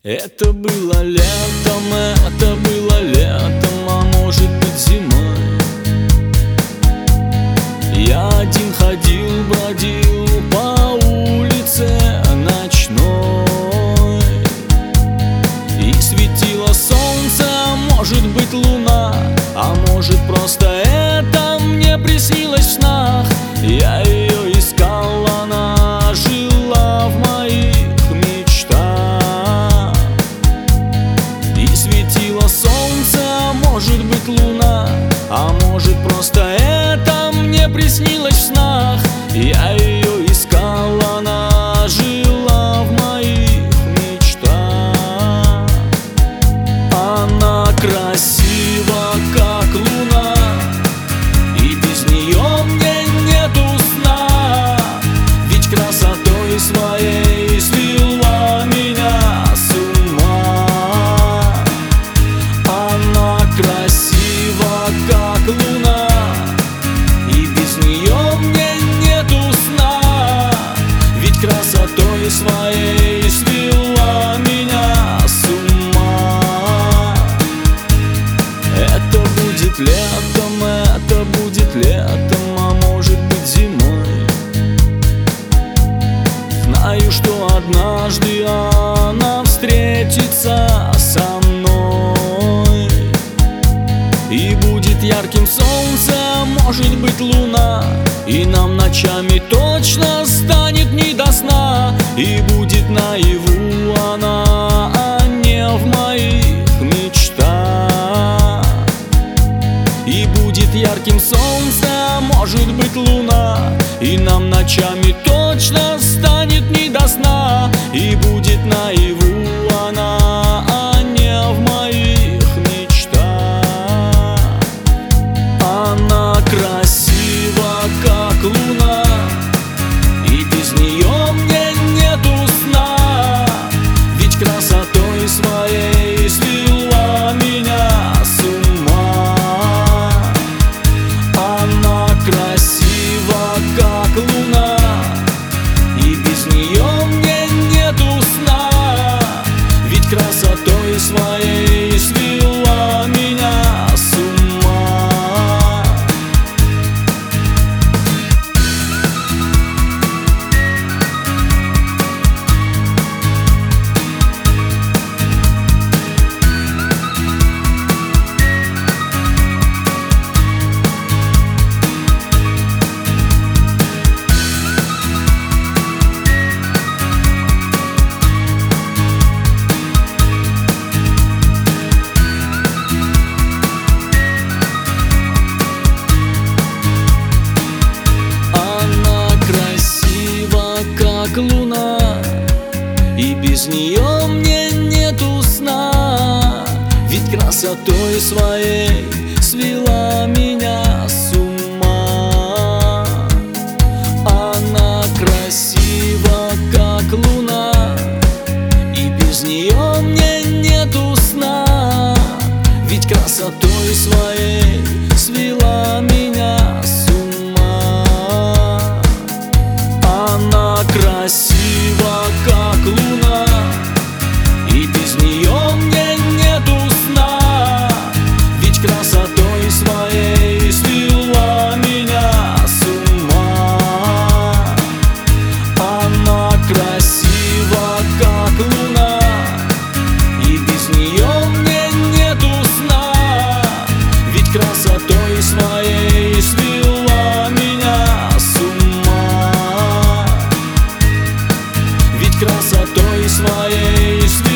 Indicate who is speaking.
Speaker 1: Это было летом, а может быть зимой. Я один ходил, бродил по улице ночной, и светило солнце, может быть луна, а может просто это мне приснилось в снах. Я ее искал, она жила в моих мечтах. И светило солнце, может быть луна, а может просто это мне приснилось в снах. Я ее искал, она жила в моих мечтах. Она красива, как луна, и без нее мне нету сна. Ведь красотой своей свела меня с ума. Она красива, как луна, и без нее мне нету сна. Ведь красотой своей свела меня с ума. Это будет летом, а может быть зимой. Знаю, что однажды она встретится со мной, и будет ярким солнце, может быть луна, и нам ночами точно станет не до сна. И будет наяву она, а не в моих мечтах. И будет ярким солнце, может быть луна, и нам ночами точно станет не до сна. И будет наяву она, а не в моих мечтах. Она красива, как луна, и без нее мне нету сна. Ведь красотой своей свела меня с ума. Она красива, как луна, и без нее мне нету сна. Ведь красотой своей свела меня с ума. Как луна, и без нее мне нету сна. Ведь красотой своей свела меня с ума. Она красива, как луна, и без нее мне нету сна. Ведь красотой своей свела меня с ума. Она красива, как луна, и без нее мне нету сна. Ведь красотой своей свела меня с ума. Она красива, как луна, и без нее мне нету сна. Ведь красотой своей свела меня с ума. Ведь красотой своей свела